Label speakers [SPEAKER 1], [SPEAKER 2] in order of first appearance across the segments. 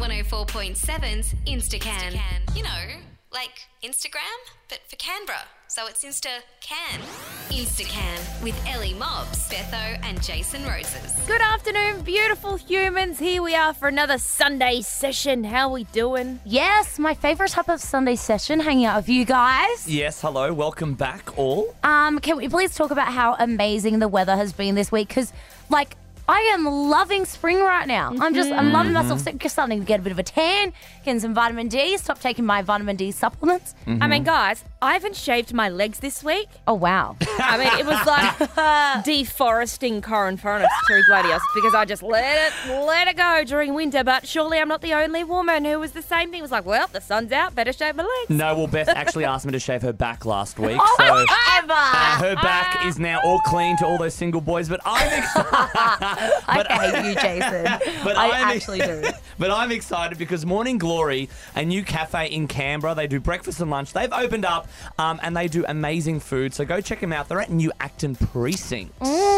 [SPEAKER 1] 104.7's Instacan. You know, like Instagram, but for Canberra. So it's Insta-Can. Instacan with Ellie Mobbs, Betho and Jason Roses.
[SPEAKER 2] Good afternoon, beautiful humans. Here we are for another Sunday session. How we doing?
[SPEAKER 3] Yes, my favourite type of Sunday session, hanging out with you guys.
[SPEAKER 4] Yes, hello, welcome back all.
[SPEAKER 3] Can we please talk about how amazing the weather has been this week? Because, I am loving spring right now. I'm loving myself. Just starting to get a bit of a tan, getting some vitamin D. Stop taking my vitamin D supplements.
[SPEAKER 2] I mean, guys, I haven't shaved my legs this week.
[SPEAKER 3] Oh, wow.
[SPEAKER 2] I mean, it was like deforesting Corin Furnace through Gladius because I just let it go during winter. But surely I'm not the only woman who was the same thing. It was like, well, the sun's out, better shave my legs.
[SPEAKER 4] No, well, Beth actually asked me to shave her back last week. Her back is now all clean to all those single boys, but I'm excited.
[SPEAKER 3] I hate you, Jason. I actually do.
[SPEAKER 4] But I'm excited because Morning Glory, a new cafe in Canberra, they do breakfast and lunch. They've opened up and they do amazing food. So go check them out. They're at New Acton Precinct.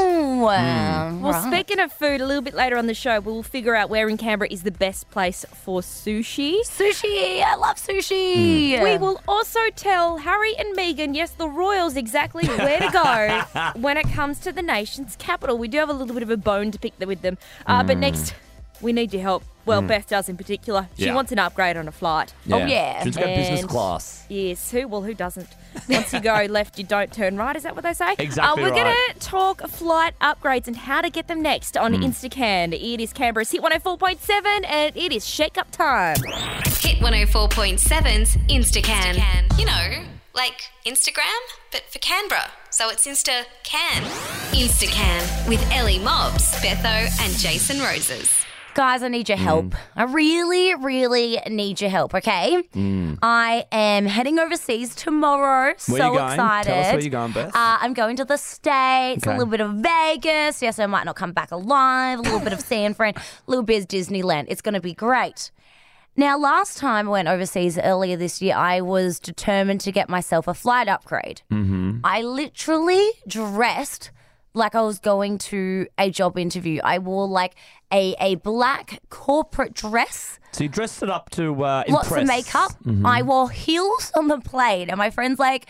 [SPEAKER 2] Well, speaking of food, a little bit later on the show, we'll figure out where in Canberra is the best place for sushi.
[SPEAKER 3] Sushi. I love sushi.
[SPEAKER 2] We will also tell Harry and Meghan, yes, the royals, exactly where to go when it comes to the nation's capital. We do have a little bit of a bone to pick with them. But next, we need your help. Well, Beth does in particular. She wants an upgrade on a flight.
[SPEAKER 3] Oh, yeah.
[SPEAKER 4] She's got business class.
[SPEAKER 2] Yes. Who doesn't? Once you go left, you don't turn right. Is that what they say?
[SPEAKER 4] Exactly
[SPEAKER 2] We're
[SPEAKER 4] right.
[SPEAKER 2] going to talk flight upgrades and how to get them next on Instacan. It is Canberra's Hit 104.7 and it is Shake Up time.
[SPEAKER 1] Hit 104.7's Instacan. You know, like Instagram, but for Canberra. So it's Insta-Can. Instacan with Ellie Mobbs, Betho and Jason Roses.
[SPEAKER 3] Guys, I need your help. I really, really need your help, okay? I am heading overseas tomorrow.
[SPEAKER 4] Where
[SPEAKER 3] so
[SPEAKER 4] you going?
[SPEAKER 3] excited.
[SPEAKER 4] Tell us where you're going, Beth.
[SPEAKER 3] I'm going to the States, a
[SPEAKER 4] Okay.
[SPEAKER 3] little bit of Vegas. Yes, I might not come back alive. A little bit of San Fran, a little bit of Disneyland. It's going to be great. Now, last time I went overseas earlier this year, I was determined to get myself a flight upgrade. I literally dressed like I was going to a job interview. I wore a black corporate dress.
[SPEAKER 4] So you dressed it up to impress.
[SPEAKER 3] Lots of makeup. I wore heels on the plane. And my friend's like,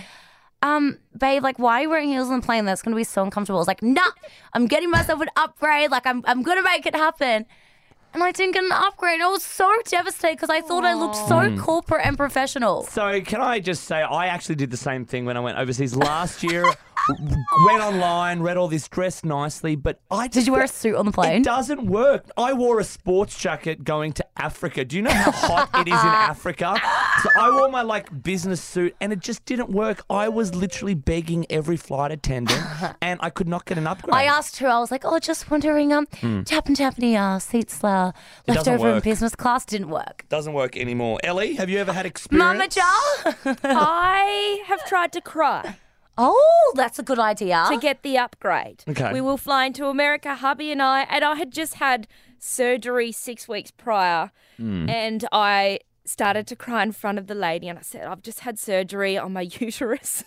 [SPEAKER 3] babe, why are you wearing heels on the plane? That's going to be so uncomfortable. I was like, nah, I'm getting myself an upgrade. I'm going to make it happen. And I didn't get an upgrade. I was so devastated because I thought I looked so corporate and professional.
[SPEAKER 4] So can I just say, I actually did the same thing when I went overseas last year. Went online, read all this, dressed nicely, but I just...
[SPEAKER 3] Did you wear a suit on the plane?
[SPEAKER 4] It doesn't work. I wore a sports jacket going to Africa. Do you know how hot it is in Africa? So I wore my business suit and it just didn't work. I was literally begging every flight attendant and I could not get an upgrade.
[SPEAKER 3] I asked her, I was like, just wondering, do you happen to have any seats left
[SPEAKER 4] doesn't
[SPEAKER 3] over in
[SPEAKER 4] work.
[SPEAKER 3] business class? Didn't work.
[SPEAKER 4] Doesn't work anymore. Ellie, have you ever had experience?
[SPEAKER 3] Mama Jar?
[SPEAKER 2] I have tried to cry
[SPEAKER 3] Oh, that's a good idea.
[SPEAKER 2] to get the upgrade.
[SPEAKER 4] Okay.
[SPEAKER 2] We were flying to America, hubby and I had just had surgery 6 weeks prior and I started to cry in front of the lady and I said, I've just had surgery on my uterus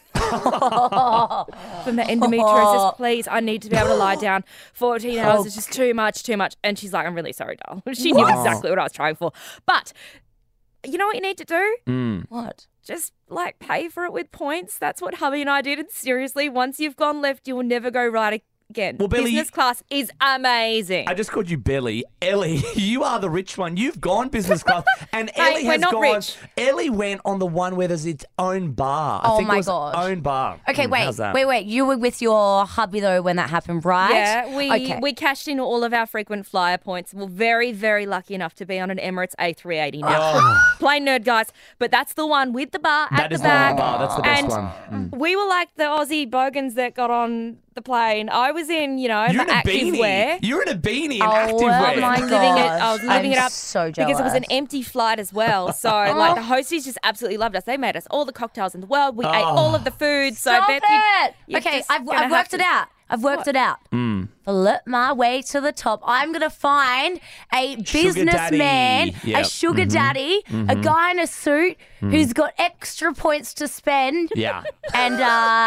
[SPEAKER 2] for my endometriosis. Please, I need to be able to lie down 14 hours. It's just too much. And she's like, I'm really sorry, doll. She knew exactly what I was trying for. But you know what you need to do?
[SPEAKER 3] What?
[SPEAKER 2] Just pay for it with points. That's what hubby and I did. And seriously, once you've gone left, you will never go right again.
[SPEAKER 4] Well, Billy,
[SPEAKER 2] business class is amazing.
[SPEAKER 4] I just called you Belly. Ellie, you are the rich one. You've gone business class. And Ellie
[SPEAKER 2] we're
[SPEAKER 4] has
[SPEAKER 2] not
[SPEAKER 4] gone.
[SPEAKER 2] rich.
[SPEAKER 4] Ellie went on the one where there's its own bar.
[SPEAKER 3] Oh
[SPEAKER 4] I think
[SPEAKER 3] my
[SPEAKER 4] it was
[SPEAKER 3] God.
[SPEAKER 4] Own bar.
[SPEAKER 3] Okay,
[SPEAKER 4] How's that?
[SPEAKER 3] wait. You were with your hubby, though, when that happened, right?
[SPEAKER 2] Yeah, we cashed in all of our frequent flyer points. We're very, very lucky enough to be on an Emirates A380 now. Plain nerd, guys. But that's the one with the bar at
[SPEAKER 4] That
[SPEAKER 2] the
[SPEAKER 4] is the
[SPEAKER 2] back.
[SPEAKER 4] bar. That's the best
[SPEAKER 2] and
[SPEAKER 4] one.
[SPEAKER 2] we were like the Aussie bogans that got on the plane. I was in,
[SPEAKER 4] You're
[SPEAKER 2] my
[SPEAKER 4] in a
[SPEAKER 2] active
[SPEAKER 4] beanie.
[SPEAKER 2] wear.
[SPEAKER 4] You're in a beanie in
[SPEAKER 3] Oh,
[SPEAKER 4] active
[SPEAKER 3] well,
[SPEAKER 4] wear.
[SPEAKER 3] my
[SPEAKER 2] I was living
[SPEAKER 3] I'm
[SPEAKER 2] it up
[SPEAKER 3] so jealous.
[SPEAKER 2] because it was an empty flight as well. So the hosties just absolutely loved us. They made us all the cocktails in the world. We ate all of the food. So
[SPEAKER 3] Stop
[SPEAKER 2] Beth,
[SPEAKER 3] it!
[SPEAKER 2] you're
[SPEAKER 3] Okay,
[SPEAKER 2] just
[SPEAKER 3] I've
[SPEAKER 2] gonna have
[SPEAKER 3] worked
[SPEAKER 2] to-
[SPEAKER 3] it out. I've worked it out. Flip my way to the top. I'm going to find a businessman,
[SPEAKER 4] daddy. Yep.
[SPEAKER 3] a sugar daddy, a guy in a suit who's got extra points to spend.
[SPEAKER 4] Yeah.
[SPEAKER 3] And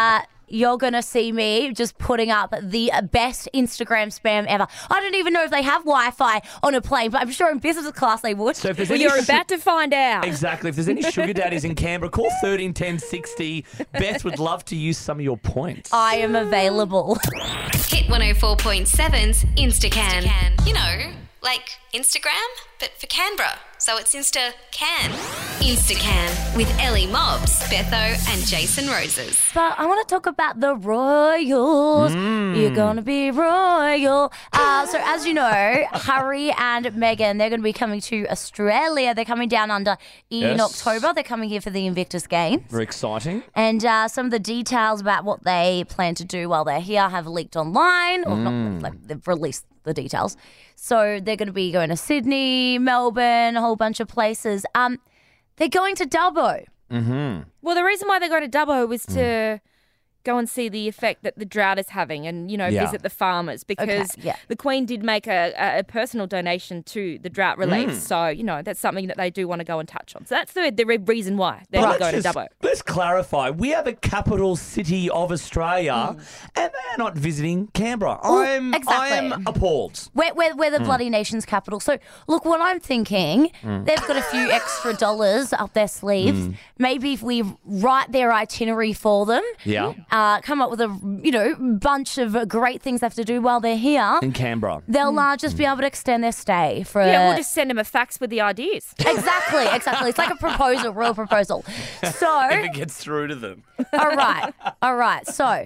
[SPEAKER 3] you're going to see me just putting up the best Instagram spam ever. I don't even know if they have Wi-Fi on a plane, but I'm sure in business class they would.
[SPEAKER 4] So if there's
[SPEAKER 2] Well,
[SPEAKER 4] any
[SPEAKER 2] you're about to find out.
[SPEAKER 4] Exactly. If there's any sugar daddies in Canberra, call 13 10 60. Beth would love to use some of your points.
[SPEAKER 3] I am available.
[SPEAKER 1] Hit 104.7's Instacan. You know, like Instagram, but for Canberra. So it's Insta-Can. Instacan with Ellie Mobbs, Betho and Jason Roses.
[SPEAKER 3] But I want to talk about the Royals. You're going to be royal. So as you know, Harry and Meghan, they're going to be coming to Australia. They're coming down under in
[SPEAKER 4] Yes.
[SPEAKER 3] October. They're coming here for the Invictus Games.
[SPEAKER 4] Very exciting.
[SPEAKER 3] And some of the details about what they plan to do while they're here have leaked online. Or not, like, they've released the details. So they're going to be going to Sydney, Melbourne, a whole bunch of places. They're going to Dubbo.
[SPEAKER 2] Well, the reason why they're going to Dubbo was to go and see the effect that the drought is having and, you know,
[SPEAKER 4] Yeah.
[SPEAKER 2] visit the farmers because
[SPEAKER 3] yeah.
[SPEAKER 2] the Queen did make a personal donation to the drought relief. So, you know, that's something that they do want to go and touch on. So that's the reason why they're
[SPEAKER 4] But
[SPEAKER 2] going to
[SPEAKER 4] let's
[SPEAKER 2] Dubbo.
[SPEAKER 4] Let's clarify. We are the capital city of Australia, and they are not visiting Canberra. I am
[SPEAKER 3] exactly.
[SPEAKER 4] appalled.
[SPEAKER 3] We're the bloody nation's capital. So, look, what I'm thinking, they've got a few extra dollars up their sleeves. Maybe if we write their itinerary for them,
[SPEAKER 4] Yeah.
[SPEAKER 3] come up with a, bunch of great things they have to do while they're here,
[SPEAKER 4] In Canberra.
[SPEAKER 3] they'll just be able to extend their stay for
[SPEAKER 2] Yeah, we'll just send them a fax with the ideas.
[SPEAKER 3] Exactly. It's like a proposal, royal proposal. So,
[SPEAKER 4] If it gets through to them.
[SPEAKER 3] all right. So,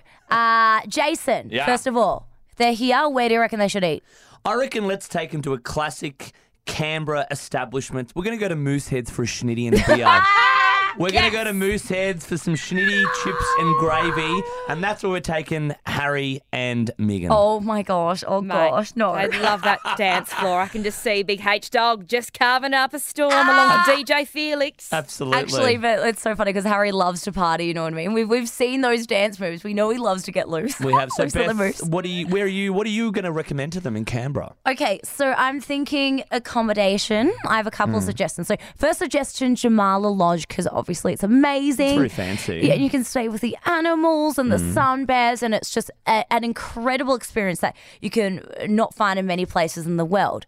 [SPEAKER 3] Jason,
[SPEAKER 4] Yeah.
[SPEAKER 3] first of all, if they're here, where do you reckon they should eat?
[SPEAKER 4] I reckon let's take them to a classic Canberra establishment. We're going to go to Mooseheads for a schnitty and a beer. We're going to go to Mooseheads for some schnitty, chips and gravy. And that's where we're taking Harry and Meghan.
[SPEAKER 3] Oh my gosh. Oh
[SPEAKER 2] Mate,
[SPEAKER 3] gosh. No.
[SPEAKER 2] I love that dance floor. I can just see Big H Dog just carving up a storm along with DJ Felix.
[SPEAKER 4] Absolutely.
[SPEAKER 3] Actually, but it's so funny because Harry loves to party, you know what I mean? We've seen those dance moves. We know he loves to get loose.
[SPEAKER 4] We have. So,
[SPEAKER 3] Loose little
[SPEAKER 4] Beth,
[SPEAKER 3] moves.
[SPEAKER 4] what are you going to recommend to them in Canberra?
[SPEAKER 3] Okay, so I'm thinking accommodation. I have a couple of suggestions. So first suggestion, Jamala Lodge, because obviously it's amazing.
[SPEAKER 4] It's very fancy.
[SPEAKER 3] Yeah, you can stay with the animals and the sun bears, and it's just an incredible experience that you can not find in many places in the world.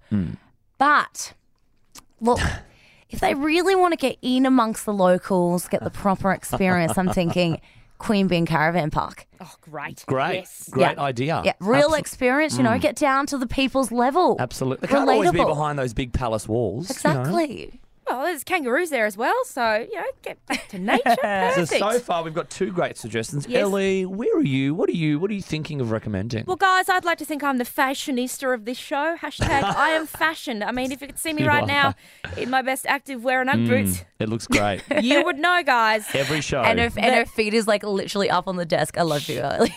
[SPEAKER 3] But, look, if they really want to get in amongst the locals, get the proper experience, I'm thinking Queen Bean Caravan Park.
[SPEAKER 2] Oh, great.
[SPEAKER 4] Great.
[SPEAKER 2] Yes.
[SPEAKER 4] Great idea.
[SPEAKER 3] Yeah, real experience, get down to the people's level.
[SPEAKER 4] Absolutely. They can't always be
[SPEAKER 3] Relatable.
[SPEAKER 4] behind those big palace walls.
[SPEAKER 3] Exactly.
[SPEAKER 2] Well, there's kangaroos there as well, so, get back to nature. Perfect.
[SPEAKER 4] So far, we've got two great suggestions.
[SPEAKER 2] Yes.
[SPEAKER 4] Ellie, where are you? What are you thinking of recommending?
[SPEAKER 2] Well, guys, I'd like to think I'm the fashionista of this show. Hashtag I am fashioned. I mean, if you could see me
[SPEAKER 4] You
[SPEAKER 2] right
[SPEAKER 4] are.
[SPEAKER 2] now in my best active wearing Ugg boots,
[SPEAKER 4] It looks great.
[SPEAKER 2] you would know, guys.
[SPEAKER 4] Every show.
[SPEAKER 3] And her feet is like literally up on the desk. I love you, Ellie.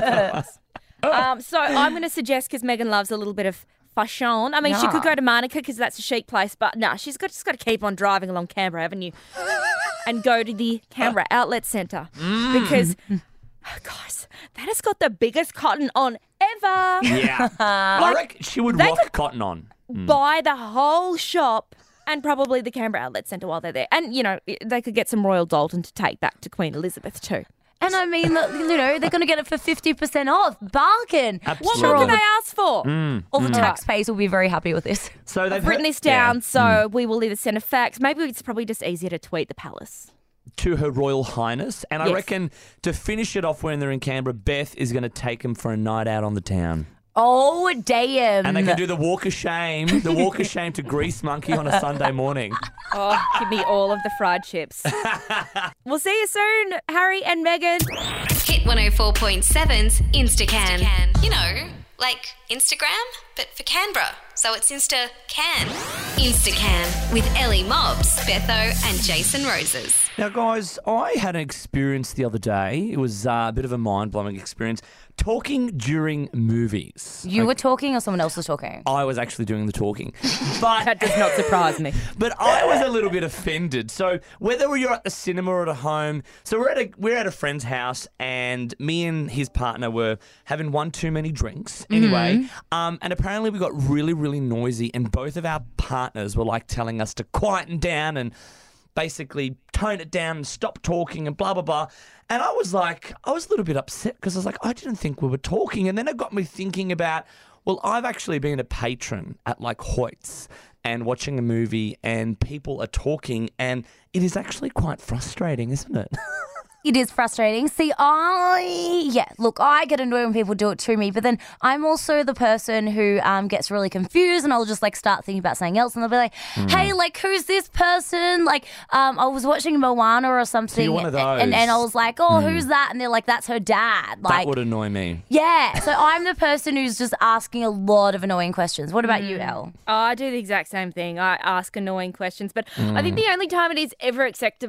[SPEAKER 2] So I'm going to suggest, because Megan loves a little bit of fashion. I mean, she
[SPEAKER 3] Yeah.
[SPEAKER 2] could go to Monica because that's a chic place, but no, she's just got to keep on driving along Canberra Avenue and go to the Canberra Outlet Centre because, guys, that has got the biggest cotton on ever.
[SPEAKER 4] Yeah. I reckon she would
[SPEAKER 2] they
[SPEAKER 4] rock
[SPEAKER 2] could-
[SPEAKER 4] cotton on.
[SPEAKER 2] Buy the whole shop and probably the Canberra Outlet Centre while they're there. And, they could get some Royal Dalton to take back to Queen Elizabeth too.
[SPEAKER 3] And I mean, they're going to get it for 50% off. Bargain.
[SPEAKER 2] What
[SPEAKER 4] Absolutely.
[SPEAKER 2] more can they ask for?
[SPEAKER 3] All the taxpayers will be very happy with this.
[SPEAKER 4] So they've
[SPEAKER 2] I've written
[SPEAKER 4] heard-
[SPEAKER 2] this down,
[SPEAKER 4] Yeah.
[SPEAKER 2] so we will either send a fax. Maybe it's probably just easier to tweet the palace.
[SPEAKER 4] To Her Royal Highness. And I
[SPEAKER 2] Yes.
[SPEAKER 4] reckon to finish it off when they're in Canberra, Beth is going to take them for a night out on the town.
[SPEAKER 3] Oh, damn.
[SPEAKER 4] And they can do the walk of shame, to Grease Monkey on a Sunday morning.
[SPEAKER 2] Oh, give me all of the fried chips. We'll see you soon, Harry and Meghan.
[SPEAKER 1] Hit 104.7's Instacan. You know, like Instagram, but for Canberra. So it's Insta-Can. Instacan with Ellie Mobbs, Betho and Jason Roses.
[SPEAKER 4] Now, guys, I had an experience the other day. It was a bit of a mind-blowing experience. Talking during movies.
[SPEAKER 3] You were talking or someone else was talking?
[SPEAKER 4] I was actually doing the talking. But
[SPEAKER 2] That does not surprise me.
[SPEAKER 4] But I was a little bit offended. So whether you're at the cinema or at home, so we're at a friend's house, and me and his partner were having one too many drinks. Anyway, and apparently we got really, really noisy, and both of our partners were like telling us to quieten down and basically tone it down and stop talking and blah, blah, blah. And I was a little bit upset because I was like, I didn't think we were talking. And then it got me thinking about, well, I've actually been a patron at like Hoyts and watching a movie and people are talking and it is actually quite frustrating, isn't it?
[SPEAKER 3] It is frustrating. See, look, I get annoyed when people do it to me, but then I'm also the person who gets really confused and I'll just like start thinking about something else and they'll be like, hey, like, who's this person? Like, I was watching Moana or something.
[SPEAKER 4] So you're one of those.
[SPEAKER 3] And I was like, oh, who's that? And they're like, that's her dad. Like,
[SPEAKER 4] that would annoy me.
[SPEAKER 3] Yeah. So I'm the person who's just asking a lot of annoying questions. What about you, Elle?
[SPEAKER 2] Oh, I do the exact same thing. I ask annoying questions, but I think the only time it is ever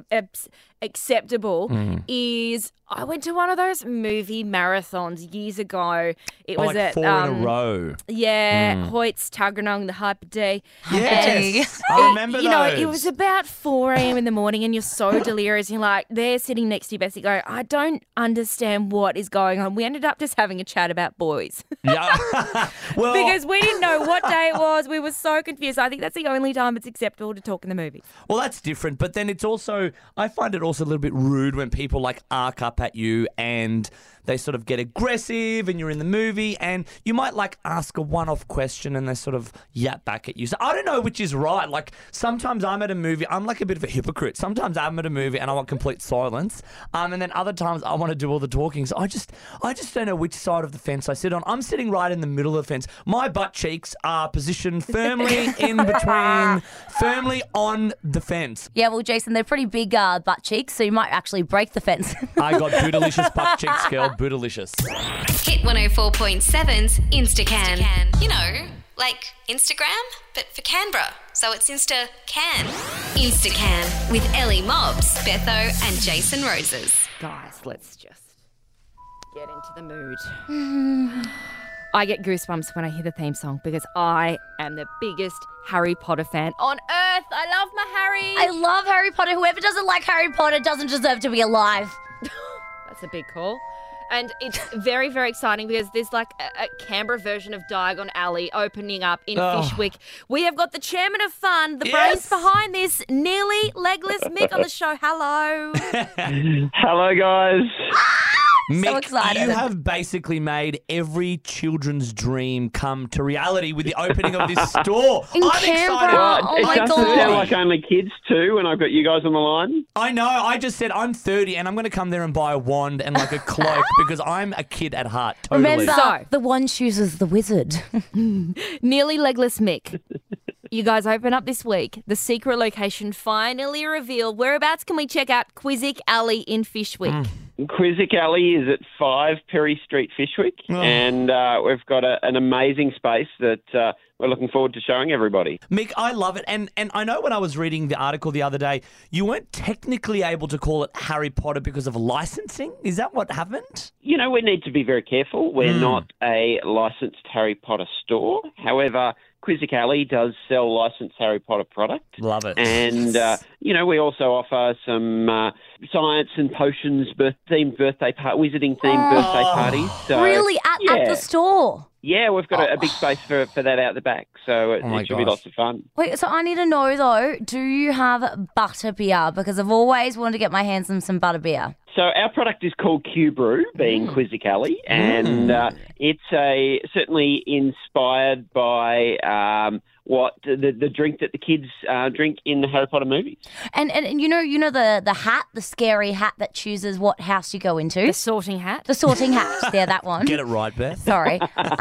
[SPEAKER 2] acceptable is I went to one of those movie marathons years ago. It was
[SPEAKER 4] like
[SPEAKER 2] at
[SPEAKER 4] 4 in a row.
[SPEAKER 2] Yeah, Hoyts, Tuggeranong, the Hyper D.
[SPEAKER 4] Yes, I remember
[SPEAKER 2] You know,
[SPEAKER 4] those.
[SPEAKER 2] it was about 4 a.m. in the morning and you're so delirious. You're like, they're sitting next to you, Bessie, go, I don't understand what is going on. We ended up just having a chat about boys.
[SPEAKER 4] Yeah. Well,
[SPEAKER 2] because we didn't know what day it was. We were so confused. I think that's the only time it's acceptable to talk in the movie.
[SPEAKER 4] well, that's different. But then it's also, I find it also a little bit rude when people like arc up at you and they sort of get aggressive and you're in the movie and you might like ask a one-off question and they sort of yap back at you. So I don't know which is right. Like sometimes I'm at a movie, I'm like a bit of a hypocrite. Sometimes I'm at a movie and I want complete silence. And then other times I want to do all the talking. So I just don't know which side of the fence I sit on. I'm sitting right in the middle of the fence. My butt cheeks are positioned firmly in between, firmly on the fence.
[SPEAKER 3] Yeah, well, Jason, they're pretty big butt cheeks, so you might actually break the fence.
[SPEAKER 4] I got bootylicious butt cheeks, girl. Bootylicious.
[SPEAKER 1] Hit 104.7's Instacan. You know, like Instagram, but for Canberra. So it's Insta Can. Instacan with Ellie Mobbs, Betho and Jason Roses.
[SPEAKER 2] Guys, let's just get into the mood. I get goosebumps when I hear the theme song because I am the biggest Harry Potter fan on earth. I love my Harry.
[SPEAKER 3] I love Harry Potter. Whoever doesn't like Harry Potter doesn't deserve to be alive.
[SPEAKER 2] That's a big call. And it's very, very exciting because there's like a Canberra version of Diagon Alley opening up in Fishwick. We have got the chairman of fun, the brains behind this, Nearly Legless Mick on the show. Hello.
[SPEAKER 5] Hello, guys.
[SPEAKER 4] Mick,
[SPEAKER 3] So excited.
[SPEAKER 4] you have basically made every children's dream come to reality with the opening of this store.
[SPEAKER 3] In
[SPEAKER 4] I'm
[SPEAKER 3] Canberra.
[SPEAKER 4] excited.
[SPEAKER 3] Oh
[SPEAKER 5] it
[SPEAKER 3] my
[SPEAKER 5] doesn't
[SPEAKER 3] God.
[SPEAKER 5] sound like only kids too when I've got you guys on the line.
[SPEAKER 4] I know. I just said I'm 30 and I'm going to come there and buy a wand and like a cloak because I'm a kid at heart. Totally.
[SPEAKER 3] Remember,
[SPEAKER 2] So-
[SPEAKER 3] the one chooses the wizard.
[SPEAKER 2] Nearly Legless Mick. You guys open up this week. The secret location finally revealed. Whereabouts can we check out Quizzic Alley in Fishwick?
[SPEAKER 5] Quizzic Alley is at 5 Perry Street, Fishwick, and we've got an amazing space that we're looking forward to showing everybody.
[SPEAKER 4] Mick, I love it. And I know when I was reading the article the other day, you weren't technically able to call it Harry Potter because of licensing. Is that what happened?
[SPEAKER 5] You know, we need to be very careful. We're not a licensed Harry Potter store. However, Quizzic Alley does sell licensed Harry Potter product.
[SPEAKER 4] Love it.
[SPEAKER 5] And, you know, we also offer some science and potions, wizarding themed birthday parties. So,
[SPEAKER 3] Really? At the store?
[SPEAKER 5] Yeah, we've got a big space for that out the back, so it
[SPEAKER 4] my
[SPEAKER 5] should be
[SPEAKER 4] gosh.
[SPEAKER 5] lots of fun.
[SPEAKER 3] Wait, so I need to know though, do you have butterbeer? Because I've always wanted to get my hands on some butterbeer.
[SPEAKER 5] So our product is called Q Brew, being Quizzic Alley, and it's certainly inspired by what the drink that the kids drink in the Harry Potter movies.
[SPEAKER 3] And you know the hat, the scary hat that chooses what house you go into?
[SPEAKER 2] The sorting hat.
[SPEAKER 3] The sorting hat. Yeah, that one.
[SPEAKER 4] Get it right, Beth.
[SPEAKER 3] Sorry.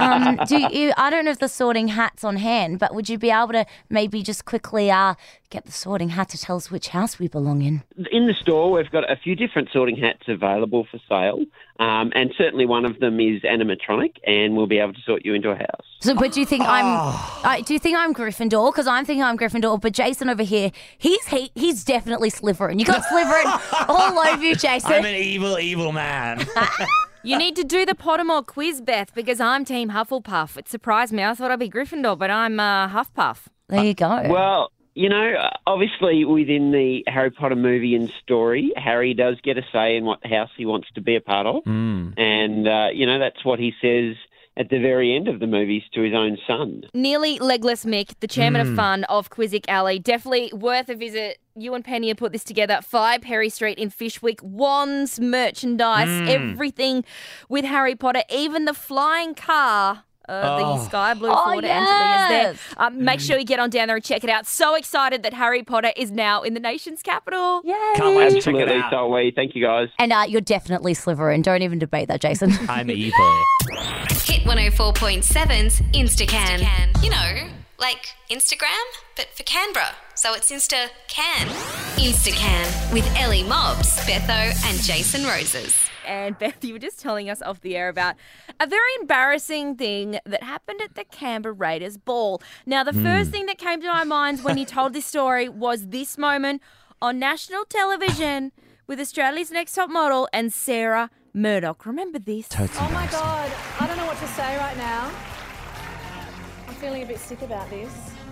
[SPEAKER 3] I don't know if the sorting hat's on hand, but would you be able to maybe just quickly get the sorting hat to tell us which house we belong in?
[SPEAKER 5] In the store, we've got a few different sorting hats available for sale, and certainly one of them is animatronic, and we'll be able to sort you into a house.
[SPEAKER 3] So, but do you think do you think I'm Gryffindor? Because I'm thinking I'm Gryffindor, but Jason over here, he's definitely Slytherin. You got Slytherin all over you, Jason.
[SPEAKER 4] I'm an evil, evil man.
[SPEAKER 2] You need to do the Pottermore quiz, Beth, because I'm Team Hufflepuff. It surprised me. I thought I'd be Gryffindor, but I'm Huffpuff.
[SPEAKER 3] There you go.
[SPEAKER 5] Well, you know, obviously within the Harry Potter movie and story, Harry does get a say in what house he wants to be a part of. And, you know, that's what he says at the very end of the movies to his own son.
[SPEAKER 2] Nearly Legless Mick, the chairman of fun of Quizzic Alley. Definitely worth a visit. You and Penny have put this together. 5 Perry Street in Fishwick. Wands, merchandise, everything with Harry Potter, even the flying car. The sky blue Ford Anglia is there. Make sure you get on down there and check it out. So excited that Harry Potter is now in the nation's capital.
[SPEAKER 3] Yay.
[SPEAKER 4] Can't wait to check it
[SPEAKER 5] Absolutely,
[SPEAKER 4] out.
[SPEAKER 5] so we. Thank you, guys.
[SPEAKER 3] And you're definitely Slytherin. Don't even debate that, Jason.
[SPEAKER 4] I'm evil.
[SPEAKER 1] Hit 104.7's Instacan. You know, like Instagram, but for Canberra. So it's Insta Can. Instacan with Ellie Mobbs, Betho and Jason Roses.
[SPEAKER 2] And Beth, you were just telling us off the air about a very embarrassing thing that happened at the Canberra Raiders ball. Now, the first thing that came to our minds when you told this story was this moment on national television with Australia's Next Top Model and Sarah Murdoch. Remember this?
[SPEAKER 6] Oh my God, I don't know what to say right now. I'm feeling a bit sick about this.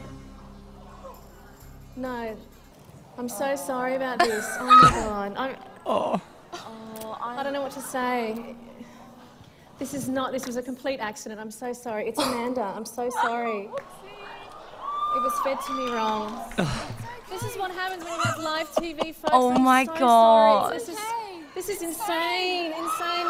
[SPEAKER 6] No, I'm so sorry about this. Oh my God. I don't know what to say. This was a complete accident. I'm so sorry. It's Amanda. I'm so sorry. It was fed to me wrong. This is what happens when you have live TV, folks.
[SPEAKER 3] Oh my
[SPEAKER 6] I'm so
[SPEAKER 3] God.
[SPEAKER 6] Sorry. This is insane. Insane.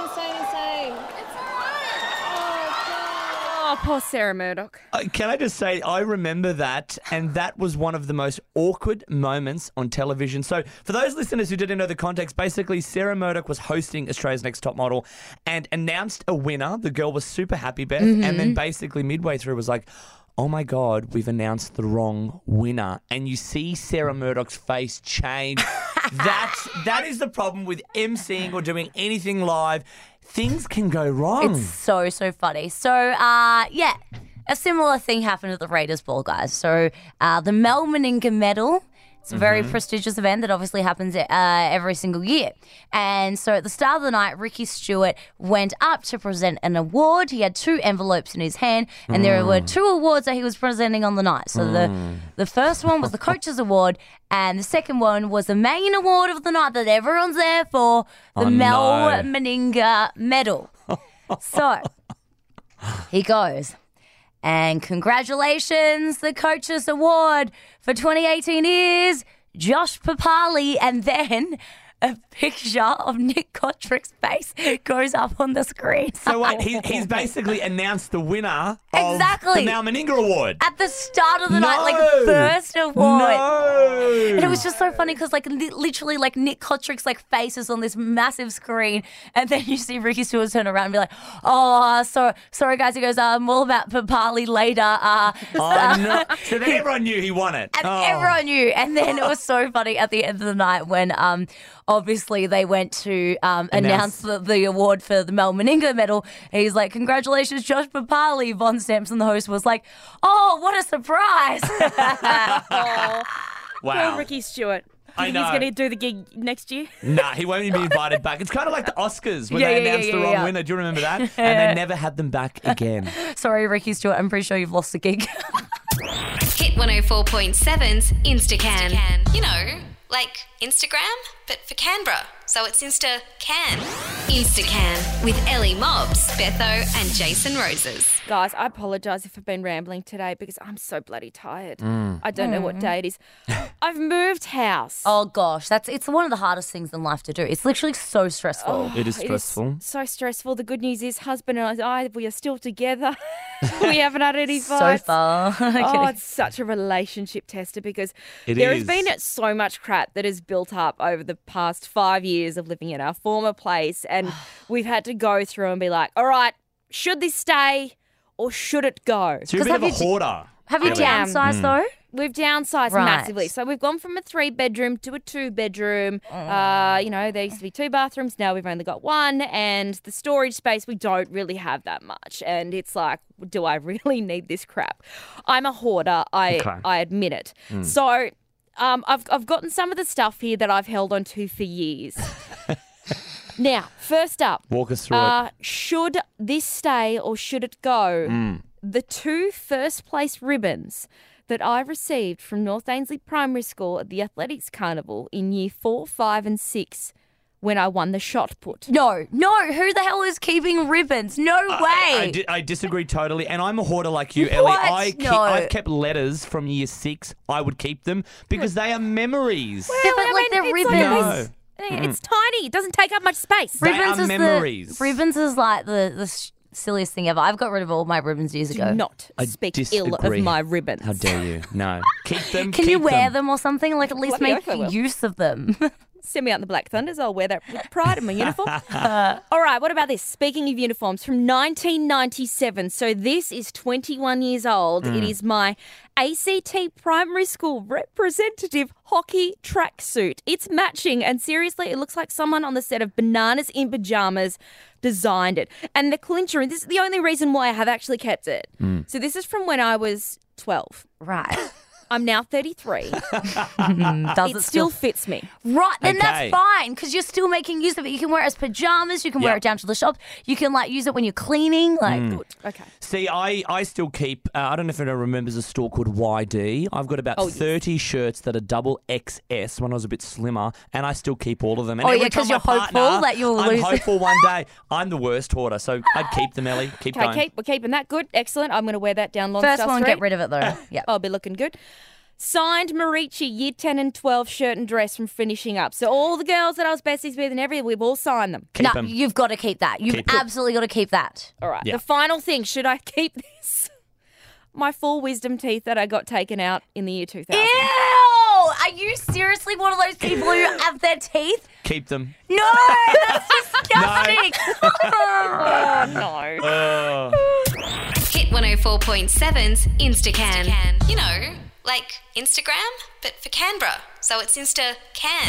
[SPEAKER 2] Oh, poor Sarah Murdoch.
[SPEAKER 4] Can I just say, I remember that, and that was one of the most awkward moments on television. So for those listeners who didn't know the context, basically Sarah Murdoch was hosting Australia's Next Top Model and announced a winner. The girl was super happy, Beth, and then basically midway through was like, oh my God, we've announced the wrong winner. And you see Sarah Murdoch's face change. That is the problem with emceeing or doing anything live. Things can go wrong.
[SPEAKER 3] It's so funny. So, a similar thing happened at the Raiders ball, guys. So, the Mel Meninga Medal, it's a very prestigious event that obviously happens every single year. And so at the start of the night, Ricky Stewart went up to present an award. He had 2 envelopes in his hand, and there were 2 awards that he was presenting on the night. So the first one was the Coach's Award, and the second one was the main award of the night that everyone's there for, the Mel Meninga Medal. So he goes, and congratulations, the Coach's Award for 2018 is Josh Papali. And then a picture of Nick Kotrick's face goes up on the screen.
[SPEAKER 4] So wait, he's basically announced the winner of
[SPEAKER 3] Exactly.
[SPEAKER 4] the Mal Meninga Award.
[SPEAKER 3] At the start of the night, like
[SPEAKER 4] No.
[SPEAKER 3] first award.
[SPEAKER 4] No.
[SPEAKER 3] And it was just so funny because literally Nick Kotrick's face is on this massive screen, and then you see Ricky Stewart turn around and be like, "Oh, sorry guys." He goes, "More about Papali later."
[SPEAKER 4] Oh, no. So then everyone knew he won it.
[SPEAKER 3] And
[SPEAKER 4] Oh.
[SPEAKER 3] everyone knew. And then it was so funny at the end of the night when obviously they went to announce the award for the Mel Meninga Medal. He's like, "Congratulations, Josh Papali." Von Sampson, the host, was like, "Oh, what a surprise."
[SPEAKER 4] Wow.
[SPEAKER 2] Poor Ricky Stewart.
[SPEAKER 4] I
[SPEAKER 2] Think
[SPEAKER 4] know.
[SPEAKER 2] he's going to do the gig next year?
[SPEAKER 4] Nah, he won't even be invited back. It's kind of like the Oscars when
[SPEAKER 3] Yeah,
[SPEAKER 4] they
[SPEAKER 3] yeah,
[SPEAKER 4] announced
[SPEAKER 3] yeah,
[SPEAKER 4] the wrong
[SPEAKER 3] yeah.
[SPEAKER 4] winner. Do you remember that? And they never had them back again.
[SPEAKER 3] Sorry, Ricky Stewart. I'm pretty sure you've lost the gig.
[SPEAKER 1] Hit 104.7's Instacan. You know, like Instagram, but for Canberra. So it's Insta Can. Instacan with Ellie Mobbs, Betho and Jason Roses.
[SPEAKER 2] Guys, I apologise if I've been rambling today because I'm so bloody tired. I don't know what day it is. I've moved house.
[SPEAKER 3] Oh gosh, it's one of the hardest things in life to do. It's literally so stressful.
[SPEAKER 4] It is stressful.
[SPEAKER 2] So stressful. The good news is husband and I, we are still together. We haven't had any
[SPEAKER 3] So
[SPEAKER 2] fights.
[SPEAKER 3] far.
[SPEAKER 2] Oh, it's such a relationship tester because
[SPEAKER 4] It
[SPEAKER 2] there
[SPEAKER 4] is.
[SPEAKER 2] has been so much crap that has built up over the past 5 years of living in our former place, and we've had to go through and be like, all right, should this stay or should it go?
[SPEAKER 4] So you're a bit of a hoarder.
[SPEAKER 3] Have you
[SPEAKER 2] Yeah.
[SPEAKER 3] downsized though?
[SPEAKER 2] We've downsized
[SPEAKER 3] Right.
[SPEAKER 2] massively. So we've gone from a 3-bedroom to a 2-bedroom. There used to be 2 bathrooms. Now we've only got 1. And the storage space, we don't really have that much. And it's like, do I really need this crap? I'm a hoarder. I admit it. So I've gotten some of the stuff here that I've held on to for years. Now, first up.
[SPEAKER 4] Walk us through it.
[SPEAKER 2] Should this stay or should it go? The 2 first place ribbons that I received from North Ainslie Primary School at the Athletics Carnival in year 4, 5 and 6 when I won the shot put.
[SPEAKER 3] No, who the hell is keeping ribbons? No way.
[SPEAKER 4] I disagree totally, and I'm a hoarder like you,
[SPEAKER 3] What?
[SPEAKER 4] Ellie.
[SPEAKER 3] No.
[SPEAKER 4] I've kept letters from year 6. I would keep them because they are memories.
[SPEAKER 3] Yeah, but like they're ribbons.
[SPEAKER 2] It's tiny. It doesn't take up much space.
[SPEAKER 4] They
[SPEAKER 3] Ribbons
[SPEAKER 4] are
[SPEAKER 3] is
[SPEAKER 4] memories.
[SPEAKER 3] Ribbons is like the silliest thing ever. I've got rid of all my ribbons years ago.
[SPEAKER 2] Do not
[SPEAKER 4] I
[SPEAKER 2] speak ill of
[SPEAKER 4] disagree.
[SPEAKER 2] my ribbons.
[SPEAKER 4] How dare you? No. Keep them.
[SPEAKER 3] Can you wear them or something? Like at least
[SPEAKER 2] Bloody
[SPEAKER 3] make
[SPEAKER 2] oath I will.
[SPEAKER 3] use of them.
[SPEAKER 2] Send me out in the Black Thunders. I'll wear that with pride in my uniform. All right, what about this? Speaking of uniforms, from 1997, so this is 21 years old. It is my ACT primary school representative hockey tracksuit. It's matching, and seriously, it looks like someone on the set of Bananas in Pajamas designed it. And the clincher, and this is the only reason why I have actually kept it. So this is from when I was 12.
[SPEAKER 3] Right.
[SPEAKER 2] I'm now 33.
[SPEAKER 3] Does
[SPEAKER 2] It still fits me.
[SPEAKER 3] Right, then
[SPEAKER 4] Okay.
[SPEAKER 3] that's fine because you're still making use of it. You can wear it as pajamas. You can wear
[SPEAKER 4] Yep.
[SPEAKER 3] it down to the shop. You can like use it when you're cleaning. Like,
[SPEAKER 2] Okay.
[SPEAKER 4] See, I still keep, I don't know if anyone remembers a store called YD. I've got about 30 shirts that are double XS when I was a bit slimmer, and I still keep all of them. And
[SPEAKER 3] Oh, yeah,
[SPEAKER 4] every
[SPEAKER 3] 'cause
[SPEAKER 4] time
[SPEAKER 3] you're
[SPEAKER 4] my
[SPEAKER 3] hopeful
[SPEAKER 4] partner,
[SPEAKER 3] that you'll
[SPEAKER 4] I'm
[SPEAKER 3] lose it.
[SPEAKER 4] hopeful one day. I'm the worst hoarder, so I'd keep them, Ellie. Keep going.
[SPEAKER 2] Okay, we're keeping that. Good. Excellent. I'm going to wear that down Lonsdale
[SPEAKER 3] first one,
[SPEAKER 2] Street.
[SPEAKER 3] get rid of it though. Yeah.
[SPEAKER 2] I'll be looking good. Signed Marici, year 10 and 12 shirt and dress from finishing up. So all the girls that I was besties with and everything, we've all signed them.
[SPEAKER 4] Keep
[SPEAKER 3] No,
[SPEAKER 4] them.
[SPEAKER 3] you've got to keep that. You've
[SPEAKER 4] Keep it.
[SPEAKER 3] absolutely got to keep that.
[SPEAKER 2] All right.
[SPEAKER 4] Yeah.
[SPEAKER 2] The final thing, should I keep this? My full wisdom teeth that I got taken out in the year 2000.
[SPEAKER 3] Ew! Are you seriously one of those people who have their teeth?
[SPEAKER 4] Keep them.
[SPEAKER 3] No, that's disgusting.
[SPEAKER 2] Oh, no.
[SPEAKER 1] Hit 104.7's Instacan. You know, like Instagram, but for Canberra. So it's Insta Can.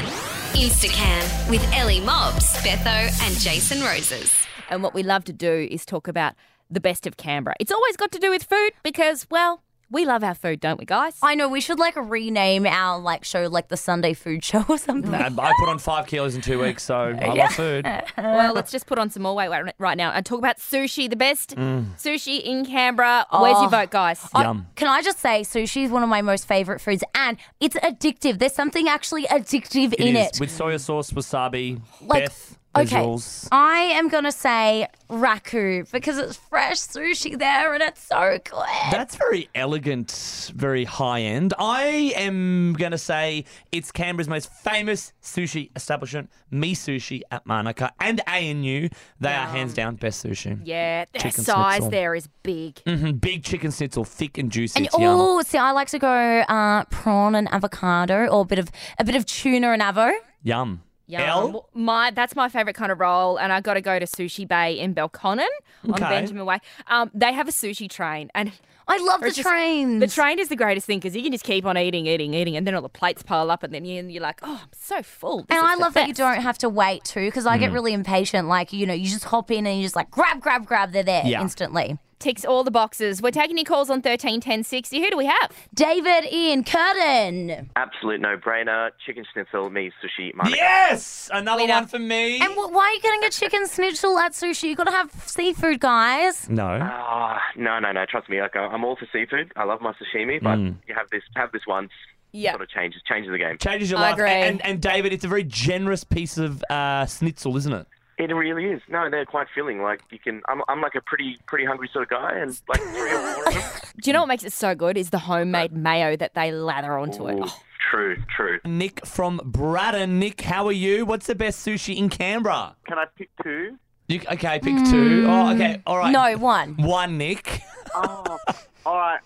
[SPEAKER 1] Instacan with Ellie Mobbs, Betho, and Jason Roses.
[SPEAKER 2] And what we love to do is talk about the best of Canberra. It's always got to do with food because, well, we love our food, don't we, guys?
[SPEAKER 3] I know we should like rename our like show like the Sunday Food Show or something.
[SPEAKER 4] I put on 5 kilos in 2 weeks, so I love food.
[SPEAKER 2] Well, let's just put on some more weight right now and talk about sushi, the best
[SPEAKER 4] Mm.
[SPEAKER 2] sushi in Canberra. Where's your vote, guys?
[SPEAKER 4] Yum.
[SPEAKER 3] Can I just say, sushi is one of my most favorite foods, and it's addictive. There's something actually addictive in
[SPEAKER 4] is.
[SPEAKER 3] it.
[SPEAKER 4] With soya sauce, wasabi,
[SPEAKER 3] Like,
[SPEAKER 4] Beth, there's
[SPEAKER 3] okay,
[SPEAKER 4] rules.
[SPEAKER 3] I am gonna say raku because it's fresh sushi there and it's so good.
[SPEAKER 4] That's very elegant, very high end. I am going to say it's Canberra's most famous sushi establishment, Me Sushi at Manukau and ANU. They are hands down best sushi.
[SPEAKER 2] Yeah, their
[SPEAKER 4] Chicken
[SPEAKER 2] size
[SPEAKER 4] schnitzel.
[SPEAKER 2] there is big.
[SPEAKER 4] Big chicken schnitzel, thick and juicy.
[SPEAKER 3] And
[SPEAKER 4] It's yum.
[SPEAKER 3] oh, see, I like to go prawn and avocado, or a bit of tuna and avo.
[SPEAKER 4] Yum.
[SPEAKER 2] Yum.
[SPEAKER 4] Elle?
[SPEAKER 2] That's my favourite kind of roll, and I got to go to Sushi Bay in Belconnen on
[SPEAKER 4] Okay.
[SPEAKER 2] Benjamin Way. They have a sushi train, and
[SPEAKER 3] I love the
[SPEAKER 2] it's just-
[SPEAKER 3] trains.
[SPEAKER 2] the train is the greatest thing because you can just keep on eating, and then all the plates pile up, and then you're like, oh, I'm so full. This
[SPEAKER 3] And
[SPEAKER 2] is
[SPEAKER 3] I
[SPEAKER 2] the
[SPEAKER 3] love that you
[SPEAKER 2] best.
[SPEAKER 3] don't have to wait too, because I get really impatient. Like, you know, you just hop in and you just like grab, they're there
[SPEAKER 4] Yeah.
[SPEAKER 3] instantly.
[SPEAKER 2] Ticks all the boxes. We're taking your calls on 13 10 60. Who do we have?
[SPEAKER 3] David in Curtin.
[SPEAKER 7] Absolute no-brainer. Chicken schnitzel, me, sushi, Manukau.
[SPEAKER 4] Yes! Another
[SPEAKER 2] Winner.
[SPEAKER 4] one for me.
[SPEAKER 3] And why are you getting a chicken schnitzel at sushi? You got to have seafood, guys.
[SPEAKER 4] No.
[SPEAKER 7] No. Trust me. Like, I'm all for seafood. I love my sashimi, but you have this once.
[SPEAKER 2] Yeah.
[SPEAKER 7] Sort of changes the game.
[SPEAKER 4] Changes your
[SPEAKER 2] I
[SPEAKER 4] life.
[SPEAKER 2] agree.
[SPEAKER 4] And David, it's a very generous piece of schnitzel, isn't it?
[SPEAKER 7] It really is. No, they're quite filling. Like you can. I'm like a pretty hungry sort of guy, and like 3 or 4 of them.
[SPEAKER 2] Do you know what makes it so good? Is the homemade mayo that they lather onto it.
[SPEAKER 7] Ooh,
[SPEAKER 2] Oh,
[SPEAKER 7] True.
[SPEAKER 4] Nick from Braddon. Nick, how are you? What's the best sushi in Canberra?
[SPEAKER 8] Can I pick two?
[SPEAKER 4] Okay, pick 2. Oh, okay. All right.
[SPEAKER 3] No, one.
[SPEAKER 4] One, Nick.
[SPEAKER 8] Oh, all right.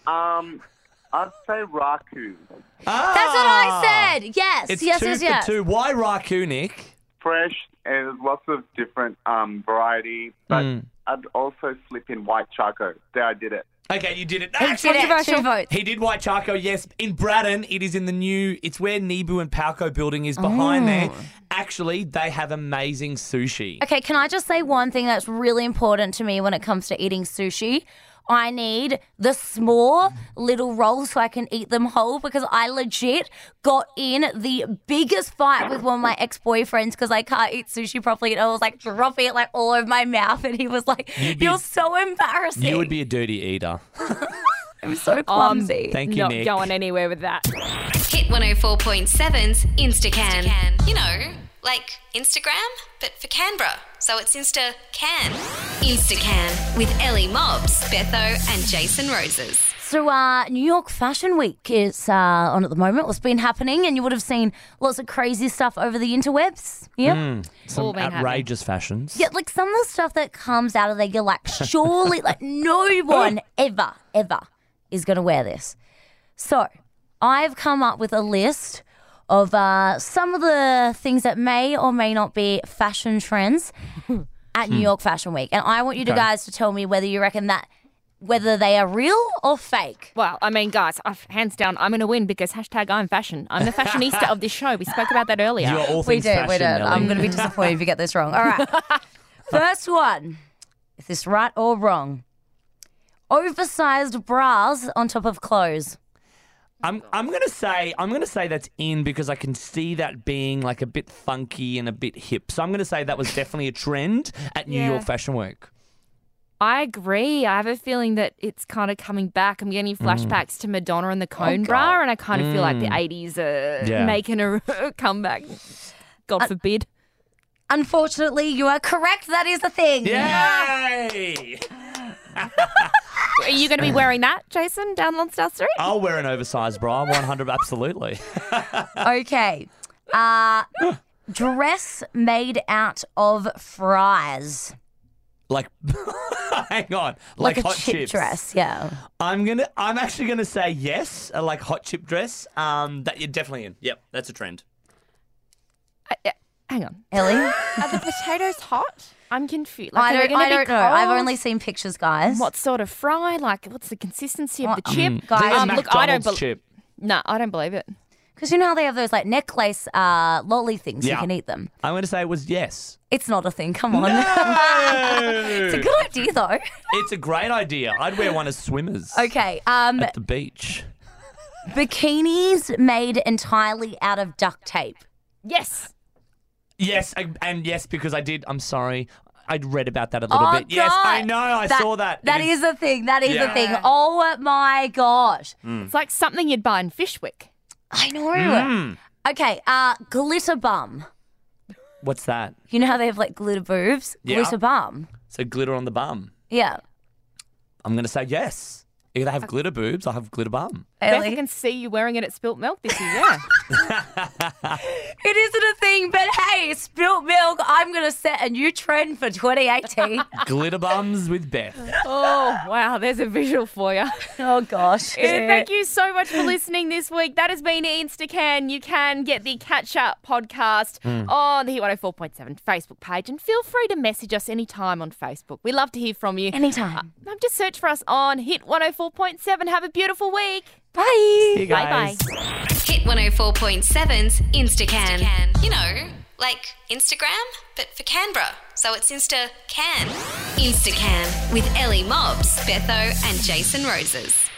[SPEAKER 8] I'd say Raku.
[SPEAKER 3] That's what I said. Yes,
[SPEAKER 4] It's
[SPEAKER 3] yes,
[SPEAKER 4] 2
[SPEAKER 3] yes,
[SPEAKER 4] for
[SPEAKER 3] yes.
[SPEAKER 4] 2. Why Raku, Nick?
[SPEAKER 8] Fresh and lots of different variety. But I'd also slip in white choco. There, I did it.
[SPEAKER 4] Okay, you did it.
[SPEAKER 3] He did it. 2 votes.
[SPEAKER 4] He did White Charco, yes. In Braddon, it is in the new, it's where Nibu and Palco building is behind there. Actually, they have amazing sushi.
[SPEAKER 3] Okay, can I just say one thing that's really important to me when it comes to eating sushi? I need the small little rolls so I can eat them whole, because I legit got in the biggest fight with one of my ex-boyfriends because I can't eat sushi properly, and I was like dropping it like all over my mouth, and he was like, "You're so embarrassing."
[SPEAKER 4] You would be a dirty eater.
[SPEAKER 3] I'm so clumsy.
[SPEAKER 4] Thank you,
[SPEAKER 2] not
[SPEAKER 4] Nick.
[SPEAKER 2] going anywhere with that.
[SPEAKER 1] Hit 104.7's Instacan. You know, like Instagram, but for Canberra. So it's Insta Can. Instacan with Ellie Mobbs, Betho and Jason Roses.
[SPEAKER 3] So New York Fashion Week is on at the moment. What's been happening, and you would have seen lots of crazy stuff over the interwebs. Yeah.
[SPEAKER 4] Some
[SPEAKER 2] All been
[SPEAKER 4] outrageous fashions.
[SPEAKER 3] Yeah, like some of the stuff that comes out of there, you're like, surely, like no one ever is going to wear this. So I've come up with a list of some of the things that may or may not be fashion trends at New York Fashion Week. And I want you guys to tell me whether you reckon that, whether they are real or fake.
[SPEAKER 2] Well, I mean, guys, hands down, I'm going to win because #I'm fashion. I'm the fashionista of this show. We spoke about that earlier.
[SPEAKER 4] You're all
[SPEAKER 3] We
[SPEAKER 4] things
[SPEAKER 3] do.
[SPEAKER 4] fashion, Ellie.
[SPEAKER 3] I'm going to be disappointed if you get this wrong. All right. First one. Is this right or wrong? Oversized bras on top of clothes.
[SPEAKER 4] I'm gonna say that's in because I can see that being like a bit funky and a bit hip. So I'm gonna say that was definitely a trend at New York Fashion Week.
[SPEAKER 2] I agree. I have a feeling that it's kind of coming back. I'm getting flashbacks to Madonna and the cone bra, and I kind of feel like the 80s are making a comeback. God forbid.
[SPEAKER 3] Unfortunately, you are correct. That is a thing.
[SPEAKER 4] Yay!
[SPEAKER 2] Are you going to be wearing that, Jason, down Lonsdale Street?
[SPEAKER 4] I'll wear an oversized bra, 100, absolutely.
[SPEAKER 3] Okay. Dress made out of fries.
[SPEAKER 4] Like, hang on,
[SPEAKER 3] Like a
[SPEAKER 4] hot
[SPEAKER 3] chip
[SPEAKER 4] chips.
[SPEAKER 3] dress, yeah.
[SPEAKER 4] I'm actually gonna say yes, like hot chip dress. That you're definitely in. Yep, that's a trend.
[SPEAKER 2] Hang on.
[SPEAKER 3] Ellie?
[SPEAKER 2] Are the potatoes hot? I'm confused.
[SPEAKER 3] I
[SPEAKER 2] Like,
[SPEAKER 3] don't know. I've only seen pictures, guys.
[SPEAKER 2] What sort of fry? Like, what's the consistency of the chip?
[SPEAKER 3] Guys,
[SPEAKER 2] look, I don't
[SPEAKER 4] McDonald's chip.
[SPEAKER 2] No, I don't believe it.
[SPEAKER 3] Because you know how they have those like necklace lolly things, you
[SPEAKER 4] Yeah.
[SPEAKER 3] can eat them.
[SPEAKER 4] I'm gonna say it was yes.
[SPEAKER 3] It's not a thing, come on. It's a
[SPEAKER 4] No!
[SPEAKER 3] good idea though.
[SPEAKER 4] It's a great idea. I'd wear one as swimmers
[SPEAKER 3] Okay,
[SPEAKER 4] at the beach.
[SPEAKER 3] bikinis made entirely out of duct tape.
[SPEAKER 2] Yes.
[SPEAKER 4] Yes, and yes, because I'm sorry. I'd read about that a little
[SPEAKER 3] Oh,
[SPEAKER 4] bit. Yes, I
[SPEAKER 3] God.
[SPEAKER 4] know. I saw that.
[SPEAKER 3] That is a thing. That is a thing. Oh my gosh.
[SPEAKER 2] It's like something you'd buy in Fishwick.
[SPEAKER 3] I know. Okay, glitter bum.
[SPEAKER 4] What's that?
[SPEAKER 3] You know how they have like glitter boobs?
[SPEAKER 4] Yeah.
[SPEAKER 3] Glitter bum.
[SPEAKER 4] So glitter on the bum.
[SPEAKER 3] Yeah.
[SPEAKER 4] I'm going to say yes. If they have glitter boobs, I'll have glitter bum.
[SPEAKER 2] Beth, I
[SPEAKER 3] Ellie?
[SPEAKER 2] can see you wearing it at Spilt Milk this year, yeah.
[SPEAKER 3] It isn't a thing, but hey, spilt milk, I'm going to set a new trend for 2018.
[SPEAKER 4] Glitter bums with Beth.
[SPEAKER 2] Oh, wow, there's a visual for you.
[SPEAKER 3] Oh, gosh.
[SPEAKER 2] Thank you so much for listening this week. That has been Instacan. You can get the Catch Up podcast on the Hit 104.7 Facebook page, and feel free to message us anytime on Facebook. We love to hear from you.
[SPEAKER 3] Anytime.
[SPEAKER 2] Just search for us on Hit 104.7. Have a beautiful week.
[SPEAKER 3] Bye.
[SPEAKER 4] See you
[SPEAKER 2] Bye-bye.
[SPEAKER 4] guys.
[SPEAKER 1] Hit 104.7's Instacan. You know, like Instagram, but for Canberra. So it's Insta Can. Instacan with Ellie Mobbs, Betho and Jason Roses.